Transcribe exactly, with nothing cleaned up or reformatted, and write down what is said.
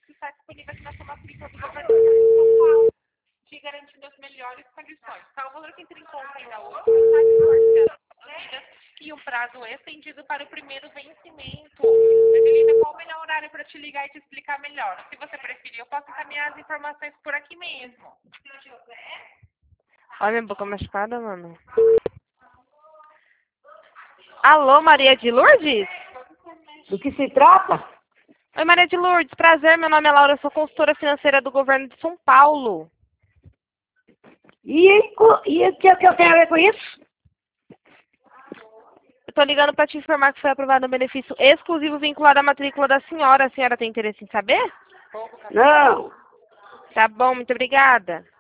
que está disponível aqui na sua matrícula do governo de São Paulo, te garantindo as melhores condições. Tá? O valor que entra em conta ainda hoje está de e um prazo estendido para o primeiro vencimento. Evelina, qual o melhor horário para te ligar e te explicar melhor? Se você preferir, eu posso encaminhar as informações por aqui mesmo. Olha minha boca machucada, mano. Alô, Maria de Lourdes? Do que se trata? Oi, Maria de Lourdes. Prazer, meu nome é Laura, eu sou consultora financeira do governo de São Paulo. E, e o que, que eu tenho a ver com isso? Eu tô ligando para te informar que foi aprovado um benefício exclusivo vinculado à matrícula da senhora. A senhora tem interesse em saber? Não. Tá bom, muito obrigada.